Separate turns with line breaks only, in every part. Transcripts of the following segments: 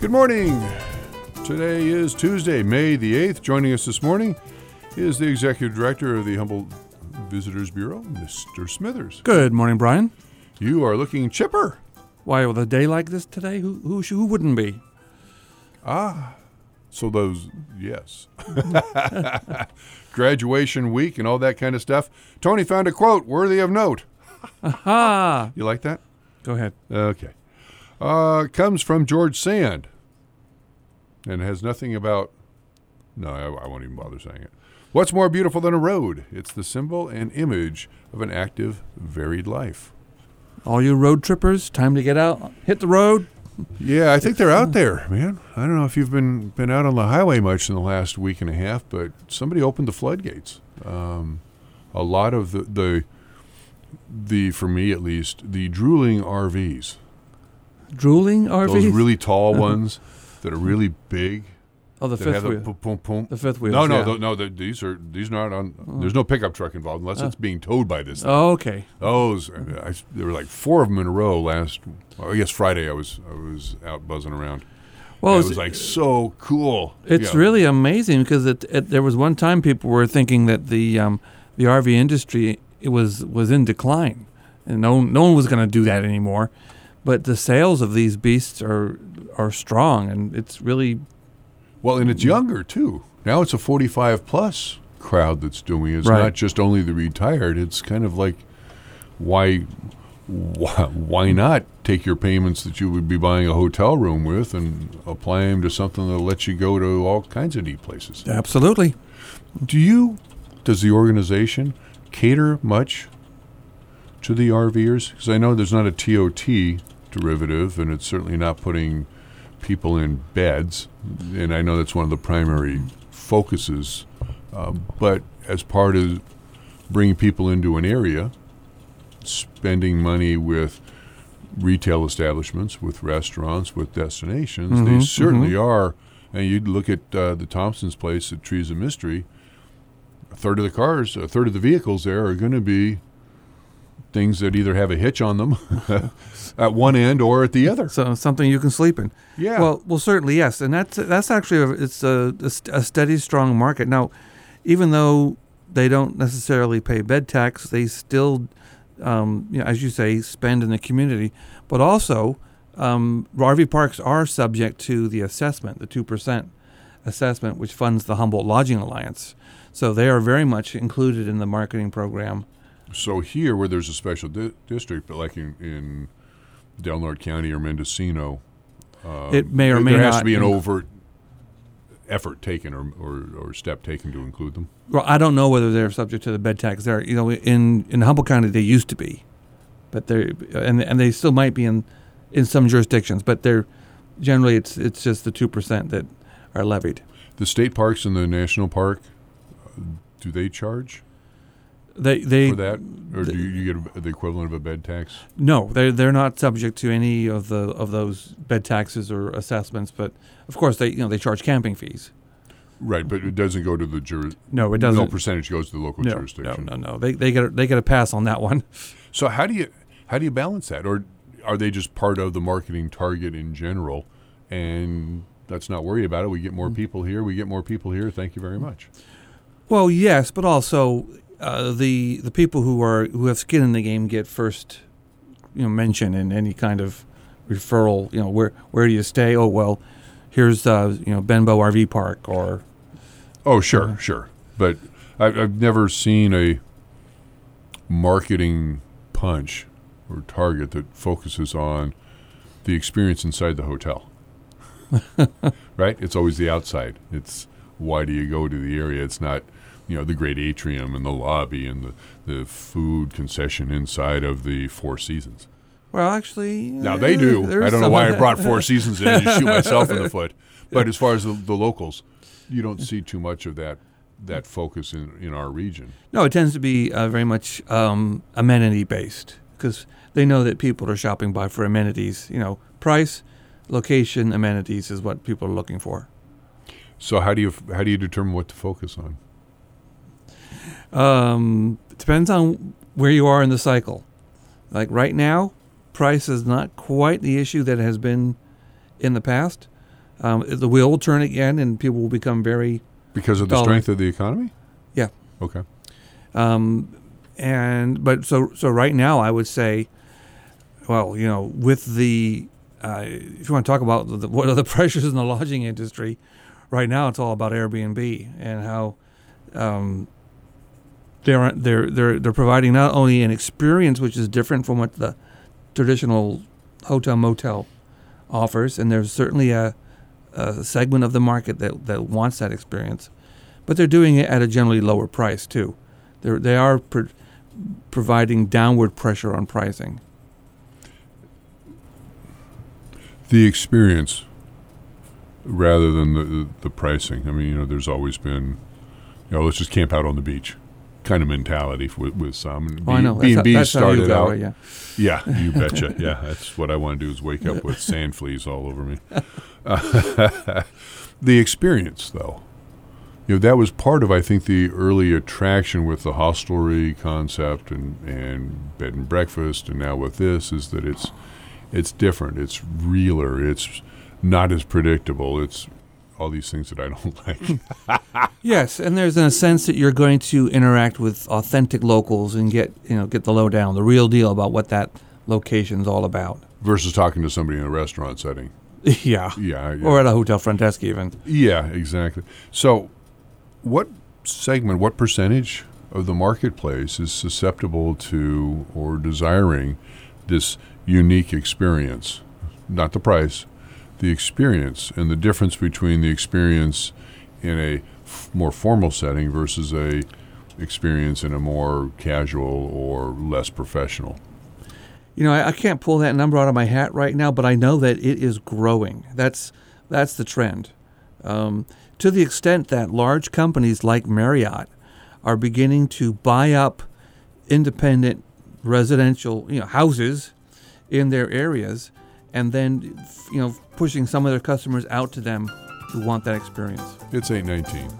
Good morning. Today is Tuesday, May the 8th. Joining us this morning is the Executive Director of the Humboldt Visitors Bureau, Mr. Smithers.
Good morning, Brian.
You are looking chipper.
Why, with a day like this today, who wouldn't be?
So those, yes. Graduation week and all that kind of stuff. Tony found a quote worthy of note.
Aha!
You like that?
Go ahead.
Okay. Comes from George Sand. And has nothing about... No, I won't even bother saying it. What's more beautiful than a road? It's the symbol and image of an active, varied life.
All you road trippers, time to get out, hit the road.
Yeah, I think they're out there, man. I don't know if you've been out on the highway much in the last week and a half, but somebody opened the floodgates. A lot of the for me at least, the drooling RVs.
Drooling RVs?
Those really tall ones that are really big.
Oh, the fifth wheel. The fifth wheel.
No, these are not on. There's no pickup truck involved unless it's being towed by this thing.
Oh, okay.
Those, there were like four of them in a row I guess Friday I was out buzzing around. Well, it was like so cool.
It's really amazing because there was one time people were thinking that the RV industry was in decline, and no one was going to do that anymore. But the sales of these beasts are strong, and it's really...
Well, and it's younger, too. Now it's a 45-plus crowd that's doing it. It's not just only the retired. It's kind of like, why not take your payments that you would be buying a hotel room with and apply them to something that'll let you go to all kinds of neat places?
Absolutely.
Does the organization cater much to the RVers? Because I know there's not a TOT derivative, and it's certainly not putting people in beds, and I know that's one of the primary focuses, but as part of bringing people into an area, spending money with retail establishments, with restaurants, with destinations, they certainly are. And you'd look at the Thompson's place at Trees of Mystery, a third of the vehicles there are going to be things that either have a hitch on them at one end or at the other.
So something you can sleep in.
Yeah.
Well, certainly yes, and that's actually it's a steady, strong market. Now, even though they don't necessarily pay bed tax, they still, as you say, spend in the community. But also, RV parks are subject to the assessment, the 2% assessment, which funds the Humboldt Lodging Alliance. So they are very much included in the marketing program.
So here, where there's a special district, but like in Del Norte County or Mendocino,
it may or may not.
There has to be an overt effort taken or step taken to include them.
Well, I don't know whether they're subject to the bed tax. There, in Humboldt County, they used to be, but and they still might be in some jurisdictions. But they're generally it's just the 2% that are levied.
The state parks and the national park, do they charge?
They
for that, or do you get the equivalent of a bed tax?
No, they're not subject to any of those bed taxes or assessments. But of course, they charge camping fees.
Right, but it doesn't go to the
No, it doesn't.
No percentage goes to the local jurisdiction.
No. They get a pass on that one.
So how do you balance that, or are they just part of the marketing target in general? And let's not worry about it. We get more people here. We get more people here. Thank you very much. Well,
yes, but also. The people who have skin in the game get first, mention in any kind of referral. Where do you stay? Oh well, here's Benbow RV Park or.
Oh sure, but I've never seen a marketing punch or target that focuses on the experience inside the hotel. Right? It's always the outside. It's why do you go to the area? It's not. The great atrium and the lobby and the food concession inside of the Four Seasons.
Well, actually...
Now, they do. I don't know why I brought Four Seasons in and shoot myself in the foot. But as far as the locals, you don't see too much of that focus in our region.
No, it tends to be very much amenity-based because they know that people are shopping by for amenities. Price, location, amenities is what people are looking for.
So how do you determine what to focus on?
It depends on where you are in the cycle. Like right now, price is not quite the issue that it has been in the past. The wheel will turn again, and people will become very
Because of the
Dollar.
strength of the economy?
Yeah.
Okay.
So right now I would say, well, with the if you want to talk about what are the pressures in the lodging industry, right now it's all about Airbnb and how they're providing not only an experience which is different from what the traditional hotel motel offers, and there's certainly a segment of the market that wants that experience, but they're doing it at a generally lower price too. They are providing downward pressure on pricing.
The experience rather than the pricing. I mean, there's always been, let's just camp out on the beach kind of mentality with some.
I know.
B&B
that's how you
started
go,
out.
right? Yeah.
Yeah, you betcha. Yeah, that's what I want to do is wake up with sand fleas all over me. The experience, though. That was part of, I think, the early attraction with the hostelry concept and bed and breakfast, and now with this is that it's different. It's realer. It's not as predictable. It's all these things that I don't like.
Yes, and there's a sense that you're going to interact with authentic locals and get the lowdown, the real deal about what that location's all about.
Versus talking to somebody in a restaurant setting.
Yeah.
Yeah.
Or at a hotel front desk even.
Yeah, exactly. So what percentage of the marketplace is susceptible to or desiring this unique experience? Not the price, the experience, and the difference between the experience in a more formal setting versus a experience in a more casual or less professional.
I can't pull that number out of my hat right now, but I know that it is growing. That's the trend. To the extent that large companies like Marriott are beginning to buy up independent residential houses in their areas, and then pushing some of their customers out to them who want that experience.
It's 8:19.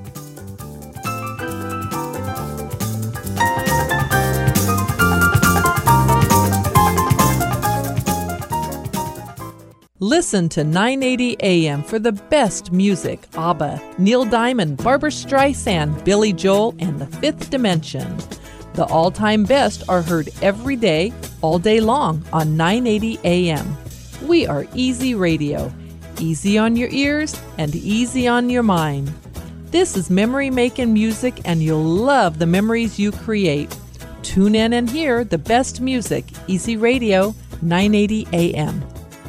Listen to 980 AM for the best music. ABBA, Neil Diamond, Barbra Streisand, Billy Joel, and The Fifth Dimension. The all-time best are heard every day, all day long on 980 AM. We are Easy Radio. Easy on your ears and easy on your mind. This is memory-making music, and you'll love the memories you create. Tune in and hear the best music. Easy Radio, 980 AM.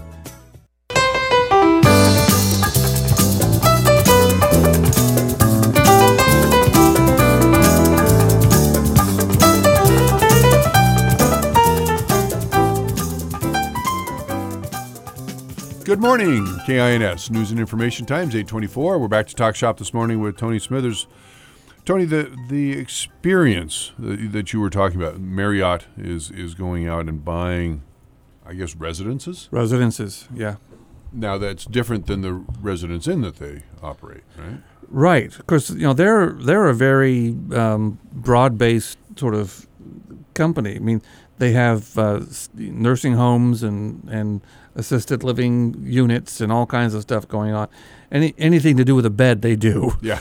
Good morning, KINS News and Information Times, 8:24. We're back to Talk Shop this morning with Tony Smithers. Tony, the experience that you were talking about, Marriott is going out and buying, I guess, residences?
Residences, yeah.
Now, that's different than the Residence Inn that they operate, right?
Right. Of course, they're a very broad-based sort of company. I mean, they have nursing homes and assisted living units and all kinds of stuff going on. Anything to do with a bed, they do.
Yeah.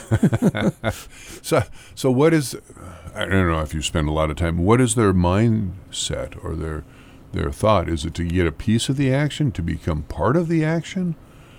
So what is, I don't know if you spend a lot of time, what is their mindset or their thought? Is it to get a piece of the action, to become part of the action?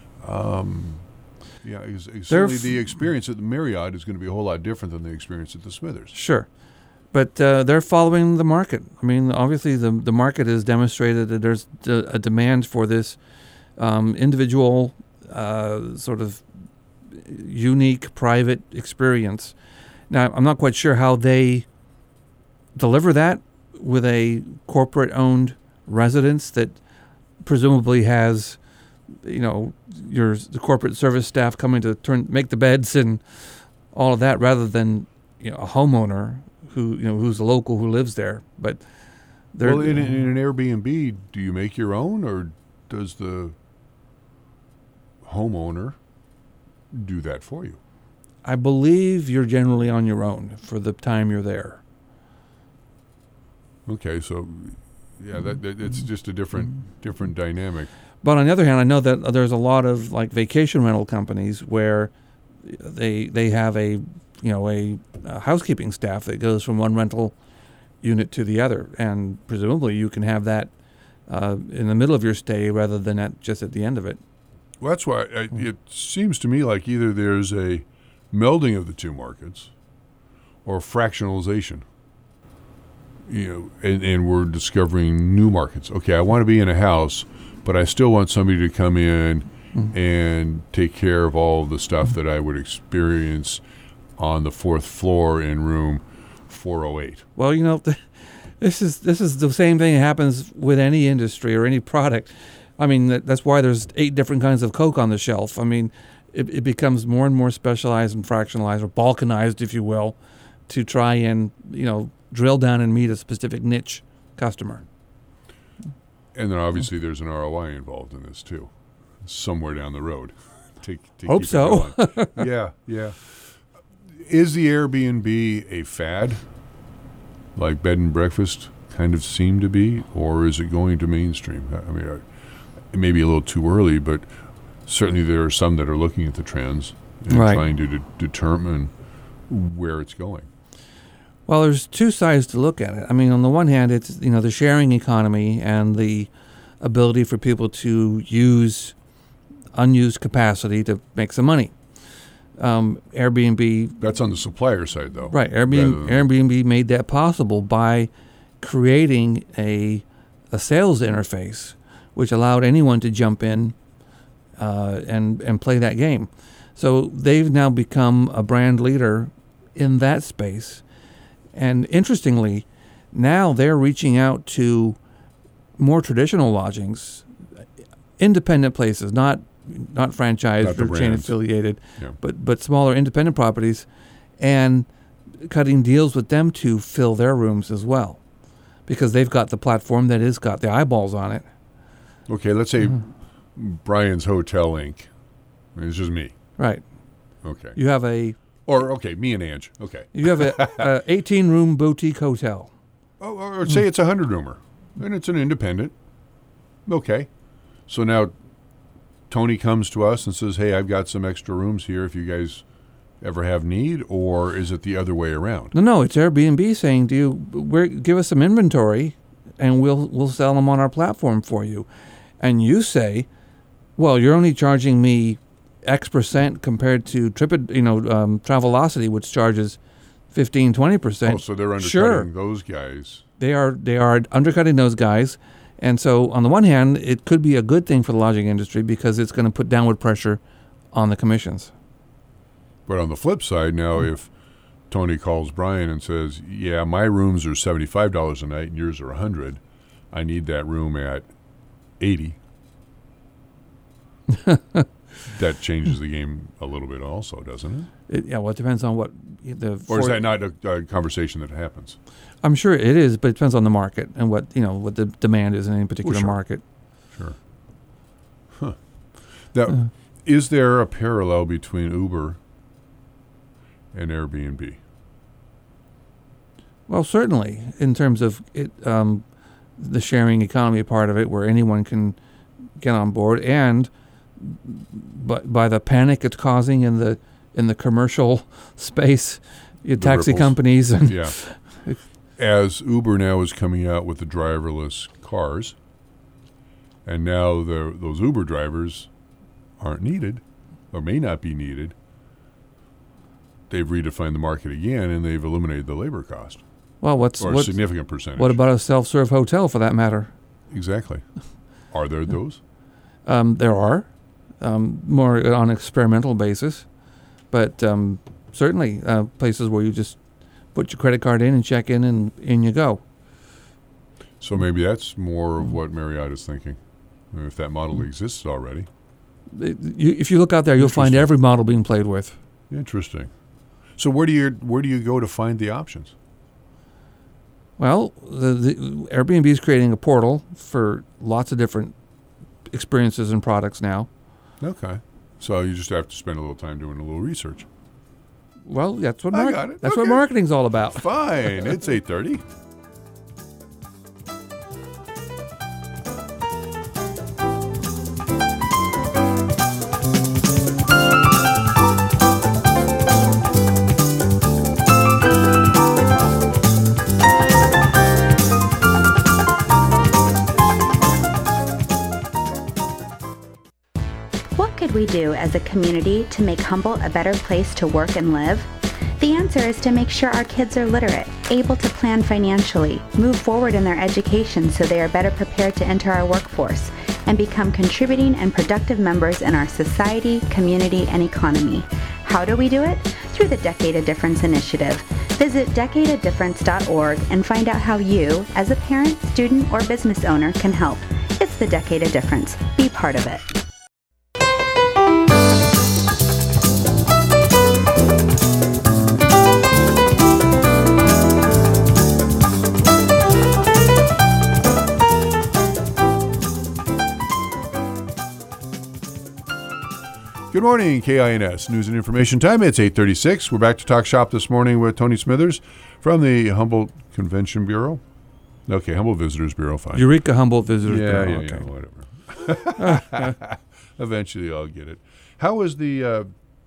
Certainly the experience at the Marriott is going to be a whole lot different than the experience at the Smithers.
Sure. But they're following the market. I mean, obviously the market has demonstrated that there's a demand for this individual sort of unique private experience. Now, I'm not quite sure how they deliver that with a corporate-owned residence that presumably has, the corporate service staff coming to make the beds and all of that, rather than a homeowner who's a local who lives there. But in
an Airbnb, do you make your own, or does the homeowner do that for you?
I believe you're generally on your own for the time you're there.
Okay, so yeah, that it's just a different dynamic.
But on the other hand, I know that there's a lot of like vacation rental companies where they have a housekeeping staff that goes from one rental unit to the other, and presumably you can have that in the middle of your stay rather than just at the end of it.
Well, that's why it seems to me like either there's a melding of the two markets or fractionalization. And we're discovering new markets. Okay, I want to be in a house, but I still want somebody to come in and take care of all of the stuff that I would experience on the fourth floor in room 408.
Well, this is the same thing that happens with any industry or any product. I mean, that's why there's 8 different kinds of Coke on the shelf. I mean, it becomes more and more specialized and fractionalized or balkanized, if you will, to try and, drill down and meet a specific niche customer.
And then obviously there's an ROI involved in this too, somewhere down the road. to
Hope
keep
so.
It going. Yeah. Is the Airbnb a fad, like bed and breakfast kind of seem to be, or is it going to mainstream? I mean, it may be a little too early, but certainly there are some that are looking at the trends and trying to determine where it's going.
Well, there's 2 sides to look at it. I mean, on the one hand, it's the sharing economy and the ability for people to use unused capacity to make some money. Airbnb.
That's on the supplier side, though.
Right. Airbnb made that possible by creating a sales interface, which allowed anyone to jump in and play that game. So they've now become a brand leader in that space. And interestingly, now they're reaching out to more traditional lodgings, independent places, not franchised or chain affiliated, but smaller independent properties, and cutting deals with them to fill their rooms as well, because they've got the platform that has got the eyeballs on it.
Okay, let's say Brian's Hotel Inc. It's just me.
Right.
Okay.
You have
me and Ange. Okay.
You have a 18-room boutique hotel.
Or say it's a 100-roomer, and it's an independent. Okay. So now Tony comes to us and says, hey, I've got some extra rooms here if you guys ever have need, or is it the other way around?
No, it's Airbnb saying to you, give us some inventory, and we'll sell them on our platform for you. And you say, well, you're only charging me X% compared to Travelocity, which charges 15-20%.
Oh, so they're undercutting those guys.
They are undercutting those guys. And so on the one hand, it could be a good thing for the lodging industry because it's going to put downward pressure on the commissions.
But on the flip side, now if Tony calls Brian and says, yeah, my rooms are $75 a night and yours are $100, I need that room at $80. That changes the game a little bit also, doesn't it?
It depends on what
or is that not a conversation that happens?
I'm sure it is, but it depends on the market and what the demand is in any particular market.
Sure. Huh. Now, is there a parallel between Uber and Airbnb?
Well, certainly, in terms of it, the sharing economy part of it, where anyone can get on board, and by the panic it's causing in the commercial space, taxi companies and
as Uber now is coming out with the driverless cars, and now those Uber drivers aren't needed or may not be needed. They've redefined the market again, and they've eliminated the labor cost.
Well,
a significant percentage.
What about a self-serve hotel, for that matter?
Exactly. Are there those?
There are, more on an experimental basis, but certainly places where you just put your credit card in and check in, and in you go.
So maybe that's more of what Marriott is thinking, if that model exists already.
If you look out there, you'll find every model being played with.
Interesting. So where do you go to find the options?
Well, the Airbnb is creating a portal for lots of different experiences and products now.
Okay. So you just have to spend a little time doing a little research.
Well, that's what
what
marketing's all about.
Fine. It's 8:30.
do as a community to make Humboldt a better place to work and live? The answer is to make sure our kids are literate, able to plan financially, move forward in their education so they are better prepared to enter our workforce, and become contributing and productive members in our society, community, and economy. How do we do it? Through the Decade of Difference initiative. Visit decadeofdifference.org and find out how you, as a parent, student, or business owner, can help. It's the Decade of Difference. Be part of it.
Good morning, KINS News and Information Time. It's 8:36. We're back to Talk Shop this morning with Tony Smithers from the Humboldt Convention Bureau. Okay, Humboldt Visitors Bureau, fine.
Eureka Humboldt Visitors Bureau.
Yeah, whatever. Eventually I'll get it. How is the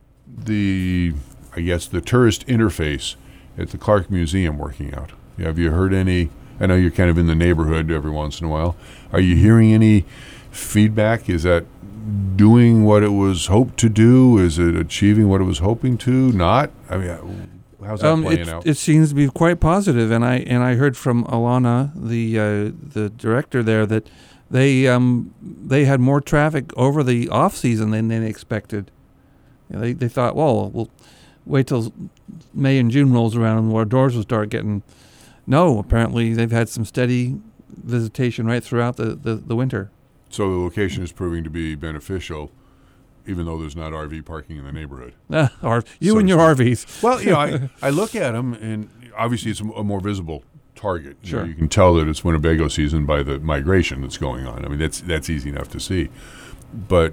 tourist interface at the Clark Museum working out? Have you heard any? I know you're kind of in the neighborhood every once in a while. Are you hearing any feedback? Is that doing what it was hoped to do? Is it achieving what it was hoping to? Not? I mean, how's that playing out?
It seems to be quite positive, and I heard from Alana, the director there, that they had more traffic over the off season than they expected. You know, they thought, well, we'll wait till May and June rolls around and our doors will start getting. No, apparently they've had some steady visitation right throughout the winter.
So the location is proving to be beneficial, even though there's not RV parking in the neighborhood.
You and your RVs.
Well, I look at them, and obviously it's a more visible target.
Sure.
You can tell that it's Winnebago season by the migration that's going on. I mean, that's easy enough to see. But,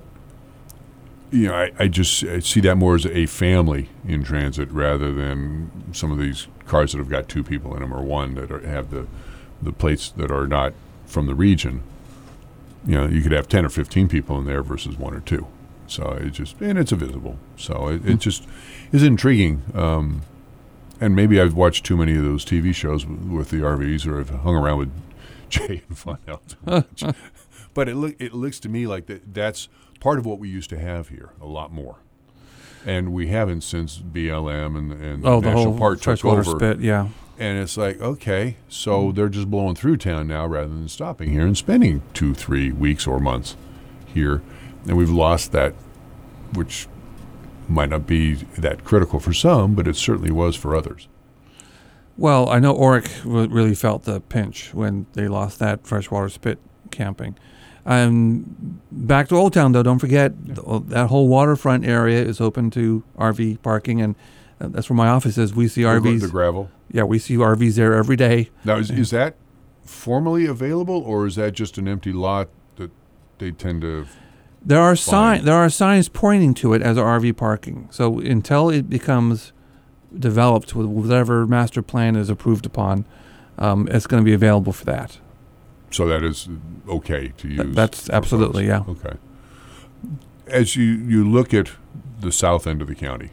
I see that more as a family in transit rather than some of these cars that have got two people in them or one that have the plates that are not from the region. You could have 10 or 15 people in there versus one or two. So it's a visible. So it just is intriguing. And maybe I've watched too many of those TV shows with the RVs, or I've hung around with Jay and Fonell too much. But it looks to me like that's part of what we used to have here, a lot more. And we haven't since BLM and the National Park took over.
Spit, yeah.
And it's like, okay, so they're just blowing through town now rather than stopping here and spending 2-3 weeks or months here. And we've lost that, which might not be that critical for some, but it certainly was for others.
Well, I know Oric really felt the pinch when they lost that freshwater spit camping. Back to Old Town, though, don't forget, that whole waterfront area is open to RV parking, and that's where my office is. We see RVs.
The gravel?
Yeah, we see RVs there every day.
Now, is that formally available, or is that just an empty lot that they tend to...
There are signs pointing to it as RV parking. So until it becomes developed with whatever master plan is approved upon, it's going to be available for that.
So that is okay to use?
That's absolutely, yeah.
Okay. As you look at the south end of the county,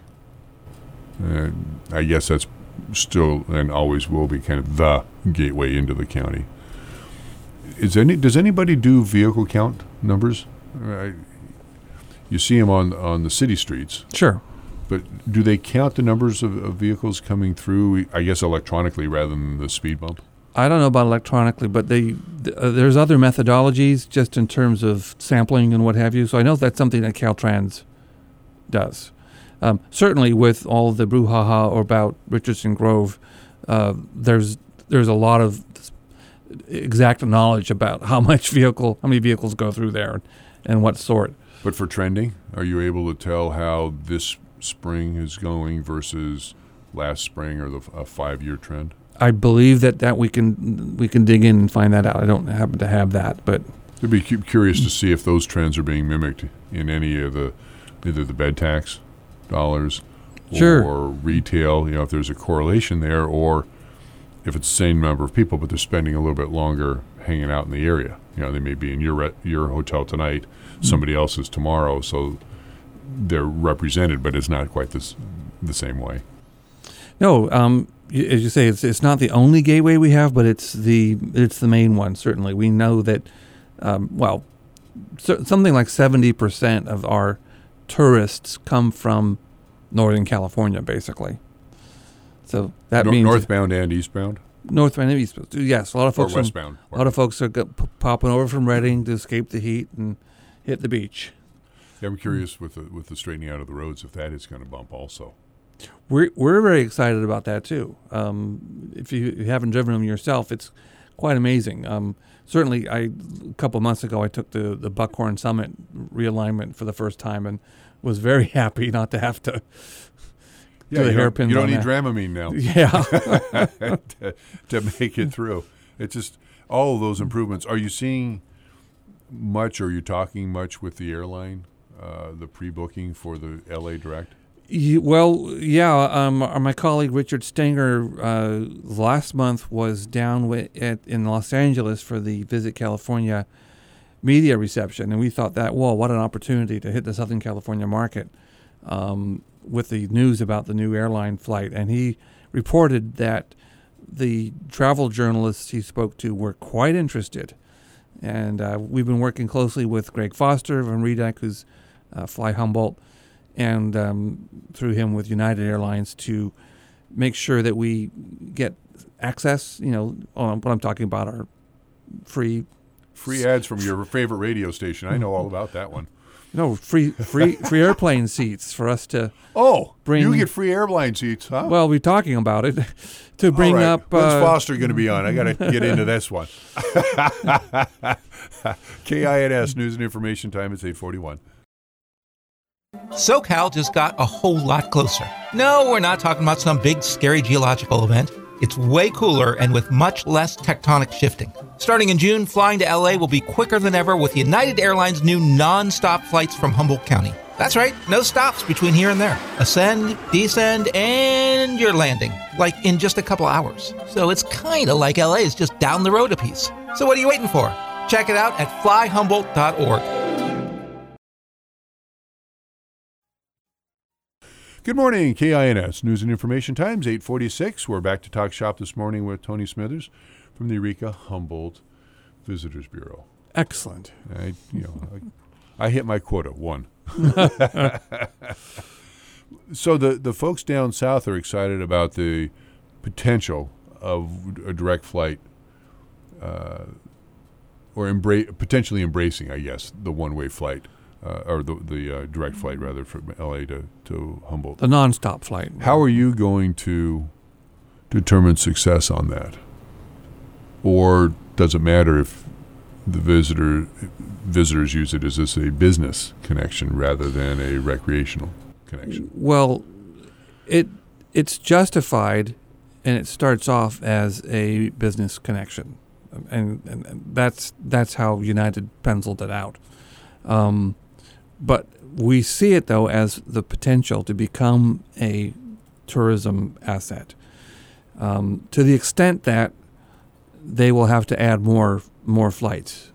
I guess that's still and always will be kind of the gateway into the county. Does anybody do vehicle count numbers? You see them on the city streets.
Sure.
But do they count the numbers of vehicles coming through, I guess, electronically rather than the speed bump?
I don't know about electronically, but there's other methodologies just in terms of sampling and what have you. So I know that's something that Caltrans does. Certainly with all the brouhaha about Richardson Grove, there's a lot of exact knowledge about how many vehicles go through there and what sort.
But for trending, are you able to tell how this spring is going versus last spring or a 5-year trend?
I believe that we can dig in and find that out. I don't happen to have that, but
I'd be curious to see if those trends are being mimicked in any of either the bed tax dollars or retail. If there's a correlation there, or if it's the same number of people, but they're spending a little bit longer hanging out in the area. They may be in your hotel tonight, somebody else's tomorrow, so they're represented, but it's not quite the same way.
No, as you say, it's not the only gateway we have, but it's the main one. Certainly, we know that. Something like 70% of our tourists come from Northern California, basically. So that means
northbound and eastbound.
Northbound and eastbound. Yes, a lot of folks.
Or westbound.
A lot of folks are popping over from Redding to escape the heat and hit the beach.
Yeah, I'm curious with the straightening out of the roads if that is going to bump also.
We're very excited about that too. If you haven't driven them yourself, it's quite amazing. Certainly, a couple of months ago, I took the Buckhorn Summit realignment for the first time and was very happy not to have to do the hairpins.
You don't need
that.
Dramamine now.
Yeah,
to make it through. It's just all of those improvements. Are you seeing much? Or are you talking much with the airline? The pre-booking for the LA direct?
My colleague Richard Stenger last month was down in Los Angeles for the Visit California media reception, and we thought that, what an opportunity to hit the Southern California market with the news about the new airline flight. And he reported that the travel journalists he spoke to were quite interested. And we've been working closely with Greg Foster from REDEC, who's Fly Humboldt, and through him with United Airlines to make sure that we get access. What I'm talking about are free
ads from your favorite radio station. I know all about that one.
Free airplane seats for us to.
Oh,
bring.
You get free airplane seats, huh?
Well, we're talking about it to bring up.
When's Foster going to be on? I got to get into this one. KINS News and Information Time. It's 8:41.
SoCal just got a whole lot closer. No, we're not talking about some big, scary geological event. It's way cooler and with much less tectonic shifting. Starting in June, flying to LA will be quicker than ever with United Airlines' new non-stop flights from Humboldt County. That's right, no stops between here and there. Ascend, descend, and you're landing, like in just a couple hours. So it's kind of like LA is just down the road a piece. So what are you waiting for? Check it out at flyhumboldt.org.
Good morning, KINS News and Information Times, 8:46. We're back to talk shop this morning with Tony Smithers from the Eureka Humboldt Visitors Bureau.
Excellent.
I hit my quota, 1. So the folks down south are excited about the potential of a direct flight, or potentially embracing, I guess, the one-way flight. Or the direct flight, rather, from L.A. to Humboldt.
The nonstop flight.
How are you going to determine success on that? Or does it matter if the visitors use it as a business connection rather than a recreational connection?
Well, it's justified, and it starts off as a business connection, and that's how United penciled it out. But we see it, though, as the potential to become a tourism asset, to the extent that they will have to add more flights.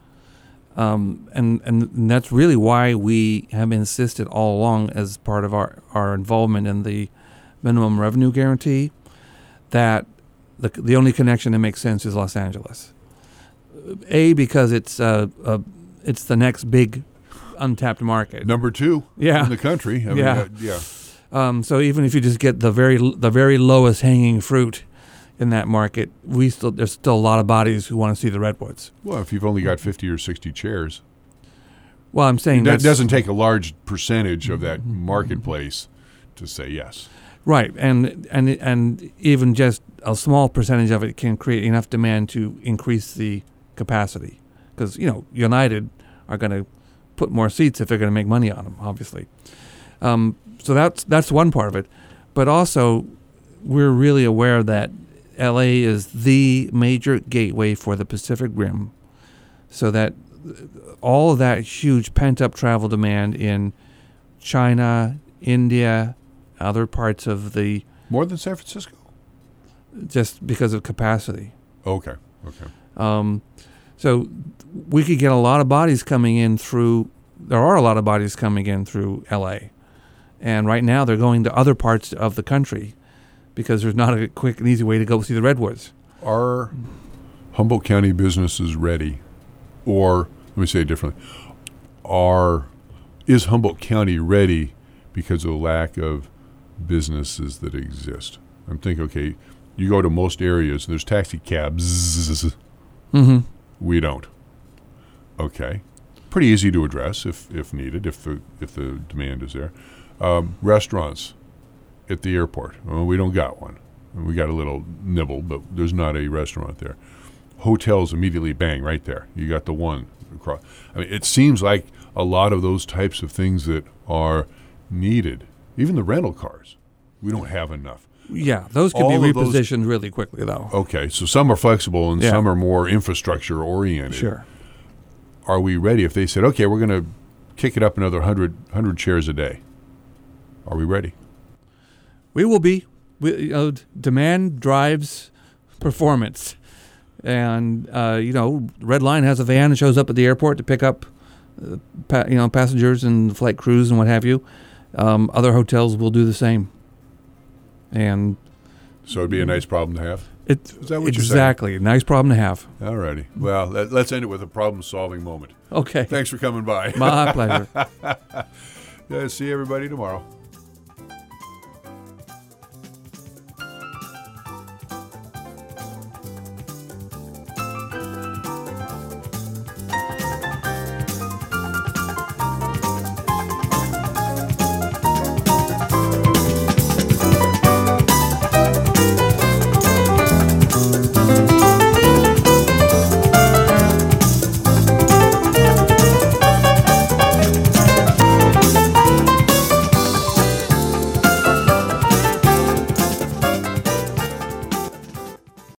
And that's really why we have insisted all along, as part of our involvement in the minimum revenue guarantee, that the only connection that makes sense is Los Angeles. Because it's the next big untapped market.
Number 2 in the country. So
even if you just get the very lowest hanging fruit in that market, there's still a lot of bodies who want to see the redwoods.
Well, if you've only got 50 or 60 chairs.
Well, I'm saying
that doesn't take a large percentage of that marketplace to say yes.
Right, and even just a small percentage of it can create enough demand to increase the capacity, because United are going to put more seats if they're going to make money on them, obviously. So that's one part of it, but also we're really aware that LA is the major gateway for the Pacific Rim, so that all of that huge pent-up travel demand in China, India, other parts of the...
More than San Francisco?
Just because of capacity.
Okay.
So we could get a lot of bodies coming in through... There are a lot of bodies coming in through L.A. And right now they're going to other parts of the country because there's not a quick and easy way to go see the redwoods.
Are Humboldt County businesses ready? Or, let me say it differently, are is Humboldt County ready because of the lack of businesses that exist? I'm thinking, okay, you go to most areas, there's taxi cabs.
Mm-hmm.
We don't. Okay. Pretty easy to address if needed, if the demand is there. Restaurants at the airport. Well, we don't got one. We got a little nibble, but there's not a restaurant there. Hotels immediately, bang, right there. You got the one across. I mean, it seems like a lot of those types of things that are needed. Even the rental cars, we don't have enough.
Yeah, those can be repositioned really quickly, though.
Okay, so some are flexible and some are more infrastructure oriented.
Sure.
Are we ready? If they said, okay, we're going to kick it up another 100 chairs a day, are we ready?
We will be. Demand drives performance. And, Red Line has a van that shows up at the airport to pick up, passengers and flight crews and what have you. Other hotels will do the same. And
so it'd be a nice problem to have?
Is that what you're saying? Exactly. Nice problem to have.
All righty. Well, let's end it with a problem-solving moment.
Okay.
Thanks for coming by.
My pleasure.
See everybody tomorrow.